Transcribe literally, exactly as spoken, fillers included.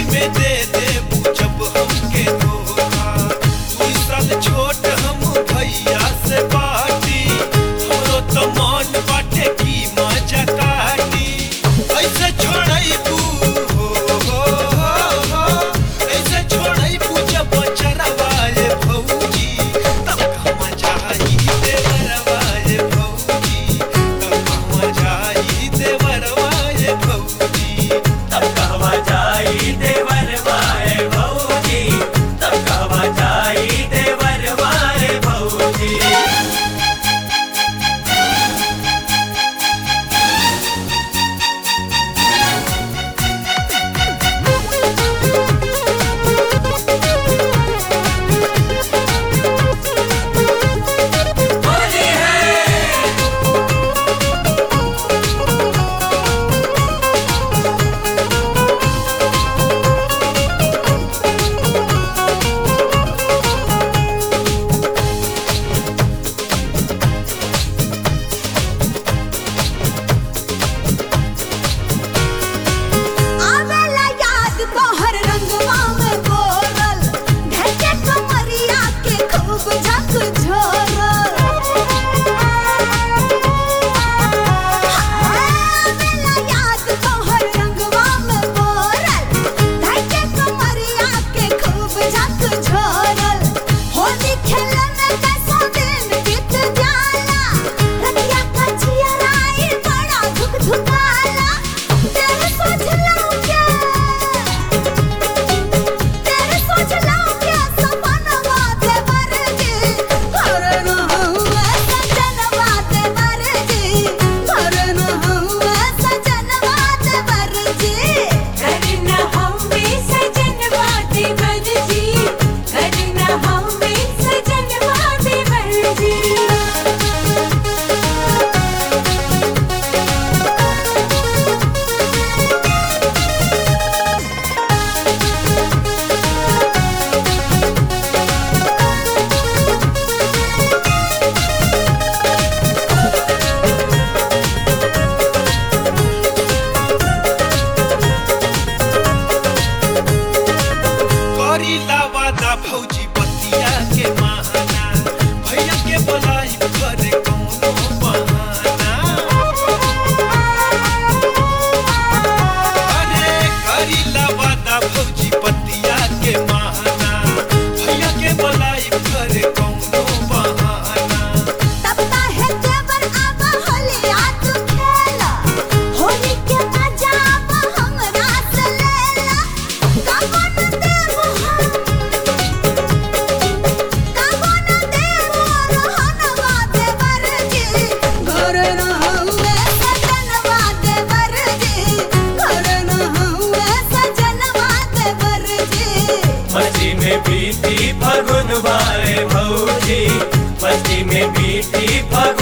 में दे दे जब हमके धोखा। दू साल छोट हम भैया से बाटी, हमरो तो मन बाटे की मजा काटी। ऐसे छोड़ैबू हो हो हो, ऐसे छोड़ैबू जब चरवाए भौजी, तब कहवा जाई देवरवाए भौजी, तब कहवा जाई देवरवाए भौजी, तब कहवा जाई देवरवाए भौजी, तब कहवा जाई देवरवाए भौजी। आवेला याद तोहर रंगवा में गोरल, ढके कमरिया के खूब झकझोरल। आवेला याद तोहर रंगवा में गोरल, ढके कमरिया के खूब झकझोरल। होली खेले में कैसो दिन बीत जाला, रतिया का चियराई बड़ा धुकधुकाला। तेरे सोच लौके, तेरे सोच लौके सपनवा देवर जी, घर न हुए सजनवा देवर जी, घर न हुए सजनवा देवर जी। करना हमें सजनवा देवर जी, करना हमें सजनवा देवर जी। करीला वादा भौजी बतिया के महाना, भैया के बोलाई करे कौनो बहाना। अरे करीला वादा भौजी बतिया के महाना, भैया के बोलाई करे कौनो बहाना। तब काहे देवर आवा होलिया तू खेला, होली के मजा आवा हमरा से लेला। काबो न देबो हम, काबो न देबो रहनवा देवर जी, घर न हुए सजनवा देवर जी, घर न हुए सजनवा देवर जी। मस्ती में बीती फगुन वाले भौजी, मस्ती में बीती फगुन